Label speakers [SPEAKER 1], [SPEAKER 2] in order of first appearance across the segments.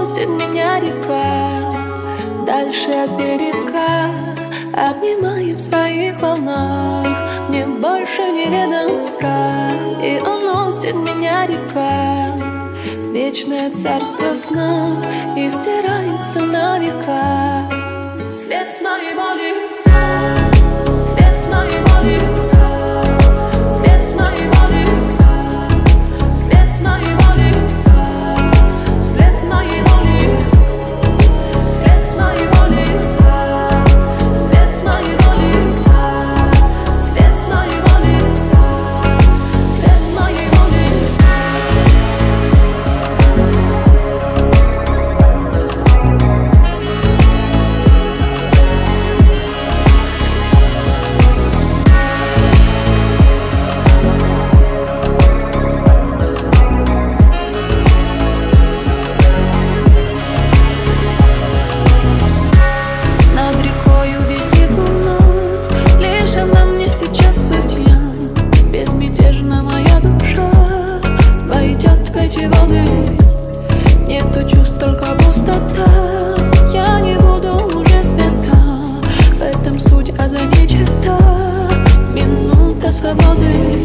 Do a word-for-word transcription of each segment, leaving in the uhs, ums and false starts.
[SPEAKER 1] уносит меня река, дальше от берега, обнимая в своих волнах. Мне больше не ведом страх, и уносит меня река, вечное царство сна, и стирается на века. Свет с моего лица, свет с моего лица, свет с моего лица, свет с моего лица, свет моего лица, свет с моего лица, свет с моего лица, свет с моего лица, свет моего лица. Нету чувств, только пустота. Я не буду уже света, в этом суть, а за ней черта. Минута свободы.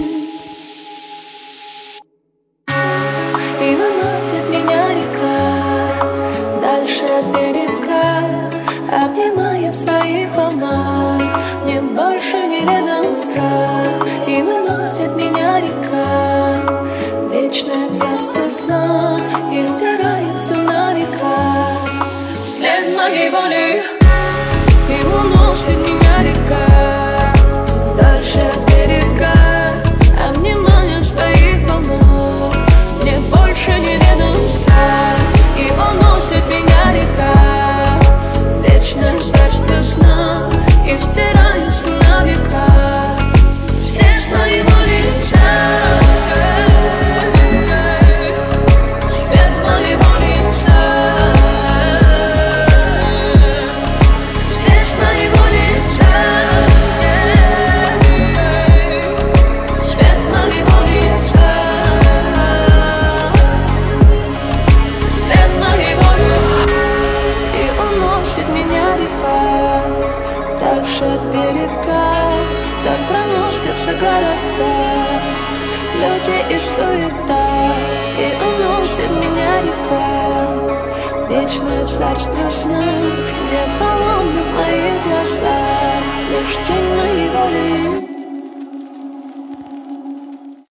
[SPEAKER 1] И уносит меня река, дальше от берега, обнимая в своих волнах. Мне больше не ведом страх. И уносит меня река, вечное царство сна, и стирается на века. След моей воли, и уносит меня река, дальше от берега, обнимая в своих волнах. Мне больше не ведом страх, и уносит меня река, вечное царство сна, и стирается на века. След с моего лица, дальше от берега, так проносятся города, люди и суета. И уносит меня река, вечное царство сна, где в холодных моих глазах лишь тень моей воли.